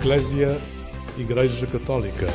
Eclésia, Igreja Católica.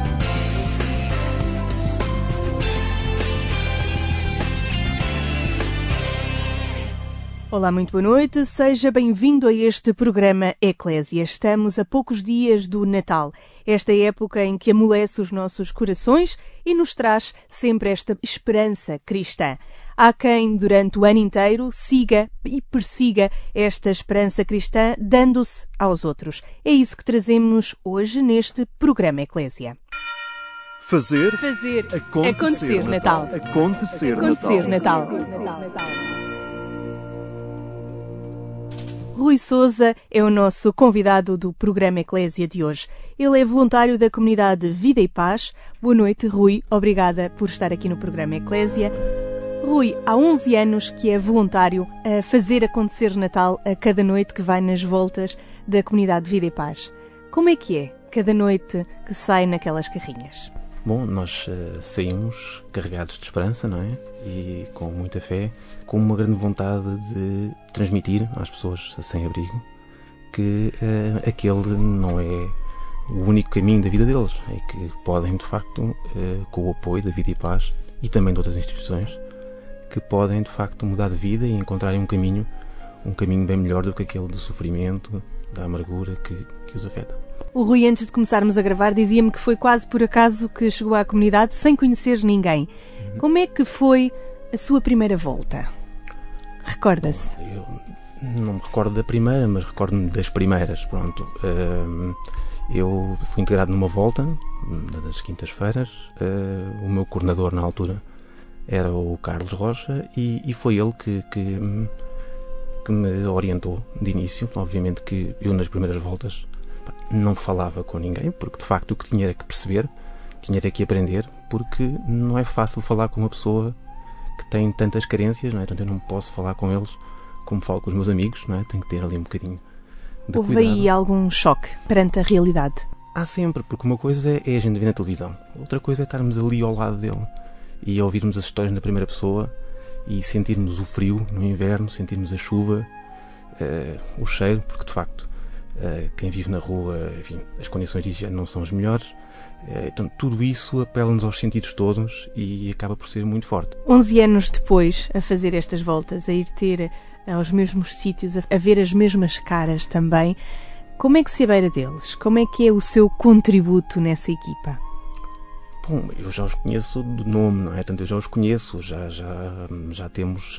Olá, muito boa noite. Seja bem-vindo a este programa Eclésia. Estamos a poucos dias do Natal, esta época em que amolece os nossos corações e nos traz sempre esta esperança cristã. Há quem, durante o ano inteiro, siga e persiga esta esperança cristã, dando-se aos outros. É isso que trazemos hoje neste programa Eclésia. Fazer acontecer Natal. Acontecer Natal. Rui Sousa é o nosso convidado do programa Eclésia de hoje. Ele é voluntário da comunidade Vida e Paz. Boa noite, Rui. Obrigada por estar aqui no programa Eclésia. Rui, há 11 anos que é voluntário a fazer acontecer Natal a cada noite que vai nas voltas da comunidade Vida e Paz. Como é que é cada noite que sai naquelas carrinhas? Bom, nós saímos carregados de esperança, não é? E com muita fé, com uma grande vontade de transmitir às pessoas sem abrigo que aquele não é o único caminho da vida deles, é que podem, de facto, com o apoio da Vida e Paz e também de outras instituições, que podem, de facto, mudar de vida e encontrarem um caminho bem melhor do que aquele do sofrimento, da amargura que os afeta. O Rui, antes de começarmos a gravar, dizia-me que foi quase por acaso que chegou à comunidade sem conhecer ninguém. Como é que foi a sua primeira volta? Recorda-se? Eu não me recordo da primeira, mas recordo-me das primeiras. Pronto. Eu fui integrado numa volta, das quintas-feiras. O meu coordenador na altura era o Carlos Rocha e foi ele que me orientou de início. Obviamente que eu nas primeiras voltas não falava com ninguém, porque de facto o que tinha era que perceber, tinha era que aprender, porque não é fácil falar com uma pessoa que tem tantas carências, não é? Então eu não posso falar com eles como falo com os meus amigos, não é? Tenho que ter ali um bocadinho de Houve cuidado. aí algum choque perante a realidade? Há sempre, porque uma coisa é a gente ver na televisão, outra coisa é estarmos ali ao lado dele e ouvirmos as histórias na primeira pessoa e sentirmos o frio no inverno, sentirmos a chuva, o cheiro, porque de facto quem vive na rua, enfim, as condições de higiene não são as melhores, então tudo isso apela-nos aos sentidos todos e acaba por ser muito forte. 11 anos depois, a fazer estas voltas, a ir ter aos mesmos sítios, a ver as mesmas caras também, como é que se abeira deles? Como é que é o seu contributo nessa equipa? Bom, eu já os conheço de nome, não é? Tanto eu já os conheço, já temos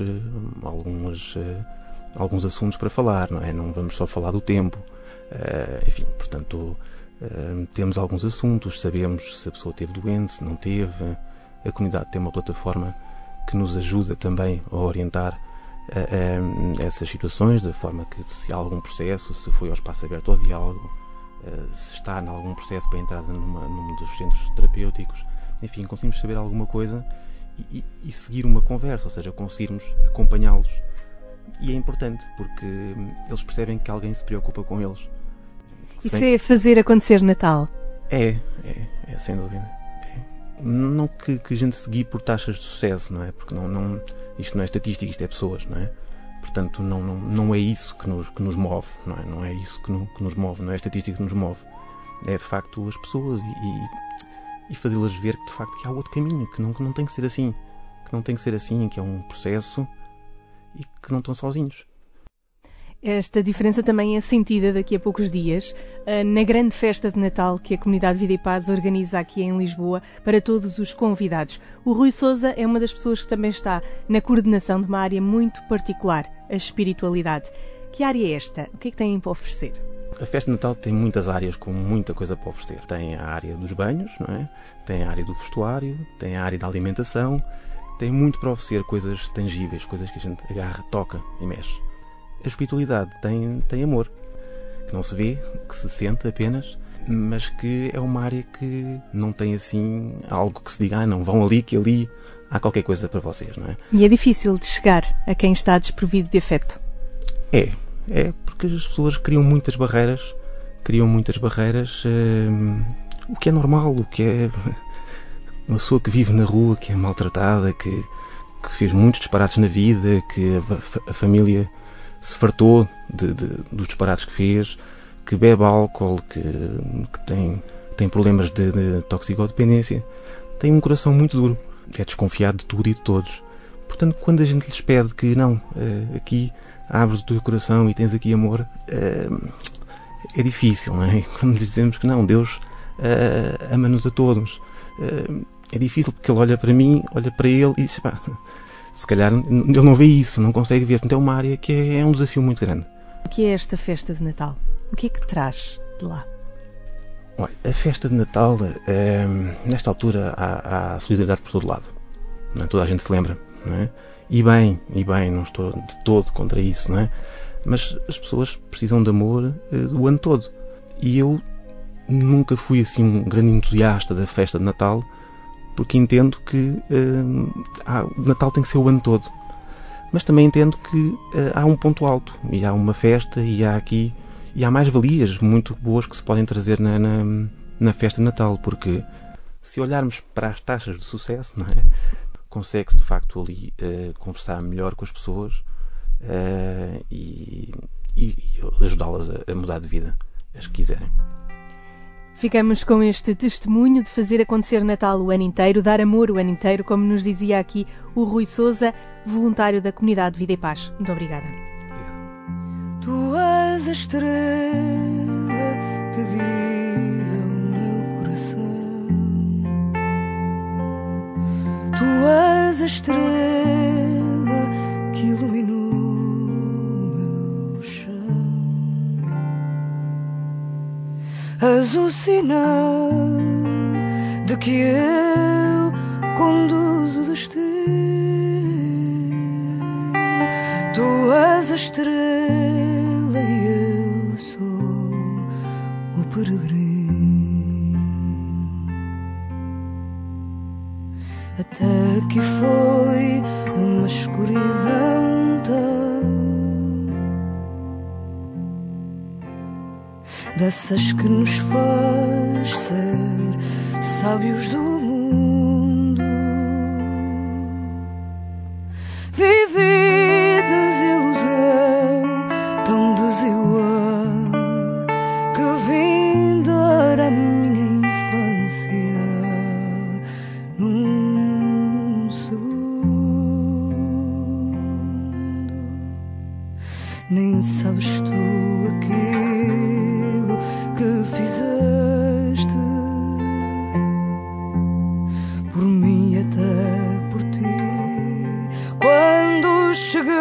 alguns assuntos para falar, não é? Não vamos só falar do tempo. Enfim, portanto, temos alguns assuntos, sabemos se a pessoa esteve doente, se não teve. A comunidade tem uma plataforma que nos ajuda também a orientar essas situações, de forma que se há algum processo, se foi ao espaço aberto ao diálogo, se está em algum processo para a entrada num dos centros terapêuticos, enfim, conseguimos saber alguma coisa e seguir uma conversa, ou seja, conseguirmos acompanhá-los. E é importante, porque eles percebem que alguém se preocupa com eles. Isso é fazer acontecer Natal? É sem dúvida. É. Não que a gente se guie por taxas de sucesso, não é? Porque isto não é estatística, isto é pessoas, não é? Portanto, não é isso que nos move, não é? Não é isso que nos move, não é a estatística que nos move. É, de facto, as pessoas e fazê-las ver que, de facto, que há outro caminho, que não tem que ser assim. Que não tem que ser assim, que é um processo e que não estão sozinhos. Esta diferença também é sentida daqui a poucos dias na grande festa de Natal que a Comunidade Vida e Paz organiza aqui em Lisboa para todos os convidados. O Rui Sousa é uma das pessoas que também está na coordenação de uma área muito particular, a espiritualidade. Que área é esta? O que é que têm para oferecer? A festa de Natal tem muitas áreas com muita coisa para oferecer. Tem a área dos banhos, não é? Tem a área do vestuário, tem a área da alimentação, tem muito para oferecer, coisas tangíveis, coisas que a gente agarra, toca e mexe. A espiritualidade tem amor, que não se vê, que se sente apenas, mas que é uma área que não tem assim algo que se diga, não, vão ali, que ali há qualquer coisa para vocês, não é? E é difícil de chegar a quem está desprovido de afeto? É porque as pessoas criam muitas barreiras, o que é normal, o que é uma pessoa que vive na rua, que é maltratada, que fez muitos disparates na vida, que a família se fartou dos disparates que fez, que bebe álcool, que tem problemas de toxicodependência, tem um coração muito duro, é desconfiado de tudo e de todos. Portanto, quando a gente lhes pede que não, aqui abres o teu coração e tens aqui amor, é difícil, não é? Quando lhes dizemos que não, Deus ama-nos a todos, é difícil, porque ele olha para mim, olha para ele e diz, pá, se calhar ele não vê isso, não consegue ver. Portanto, é uma área que é um desafio muito grande. O que é esta festa de Natal? O que é que traz de lá? Olha, a festa de Natal, nesta altura há solidariedade por todo lado. Não é? Toda a gente se lembra, não é? E bem, não estou de todo contra isso, não é? Mas as pessoas precisam de amor o ano todo. E eu nunca fui assim um grande entusiasta da festa de Natal, porque entendo que o Natal tem que ser o ano todo. Mas também entendo que há um ponto alto, e há uma festa, e há mais-valias muito boas que se podem trazer na festa de Natal, porque se olharmos para as taxas de sucesso, não é? Consegue-se de facto ali conversar melhor com as pessoas e ajudá-las a mudar de vida, as que quiserem. Ficamos com este testemunho de fazer acontecer Natal o ano inteiro, dar amor o ano inteiro, como nos dizia aqui o Rui Sousa, voluntário da Comunidade Vida e Paz. Muito obrigada. Tu és a estrela que guia o meu coração. Tu és a estrela que iluminou o meu chão. És o sinal de que eu conduzo o destino. Tu és a estrela e eu sou o peregrino. Até que foi uma escuridão tão dessas que nos faz ser sábios do mundo. Vivi desilusão tão desigual que vim dar a minha infância num segundo. Nem sabes tu aquilo que fizeste por mim e até por ti. Quando chegaste,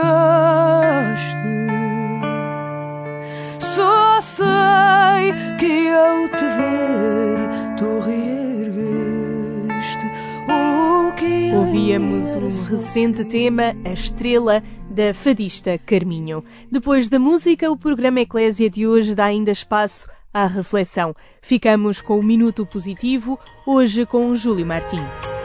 só sei que ao te ver tu reergueste o que Ouvíamos um recente tema, A Estrela, da fadista Carminho. Depois da música, o programa Eclésia de hoje dá ainda espaço à reflexão. Ficamos com o Minuto Positivo, hoje com o Júlio Martim.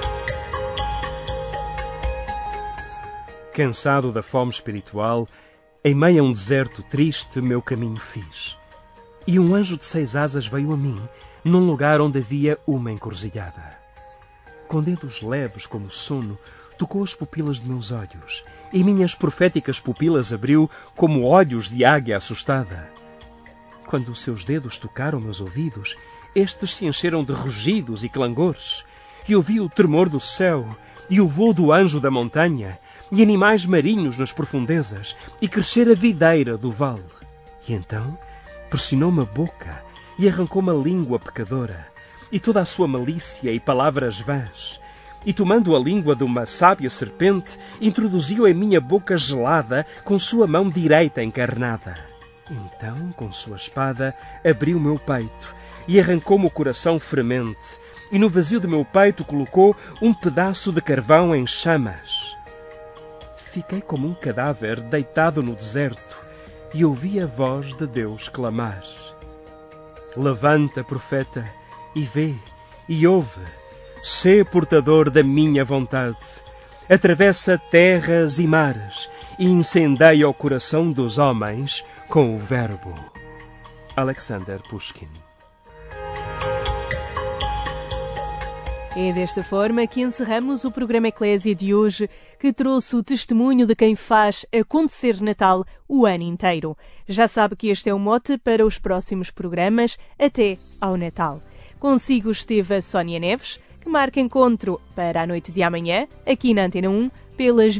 Cansado da fome espiritual, em meio a um deserto triste, meu caminho fiz. E um anjo de 6 asas veio a mim, num lugar onde havia uma encruzilhada. Com dedos leves como sono, tocou as pupilas de meus olhos, e minhas proféticas pupilas abriu como olhos de águia assustada. Quando os seus dedos tocaram meus ouvidos, estes se encheram de rugidos e clangores, e ouvi o tremor do céu, e o voo do anjo da montanha, e animais marinhos nas profundezas, e crescer a videira do vale. E então pressionou-me a boca, e arrancou-me a língua pecadora, e toda a sua malícia e palavras vãs. E tomando a língua de uma sábia serpente, introduziu em minha boca gelada com sua mão direita encarnada. Então, com sua espada, abriu meu peito, e arrancou-me o coração fremente, e no vazio do meu peito colocou um pedaço de carvão em chamas. Fiquei como um cadáver deitado no deserto, e ouvi a voz de Deus clamar. Levanta, profeta, e vê, e ouve, sê portador da minha vontade. Atravessa terras e mares, e incendeia o coração dos homens com o verbo. Alexander Pushkin. É desta forma que encerramos o programa Eclésia de hoje, que trouxe o testemunho de quem faz acontecer Natal o ano inteiro. Já sabe que este é o mote para os próximos programas, até ao Natal. Consigo esteve a Sónia Neves, que marca encontro para a noite de amanhã, aqui na Antena 1, pelas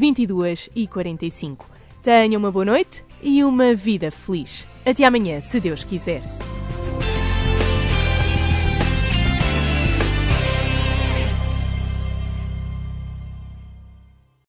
22h45. Tenha uma boa noite e uma vida feliz. Até amanhã, se Deus quiser.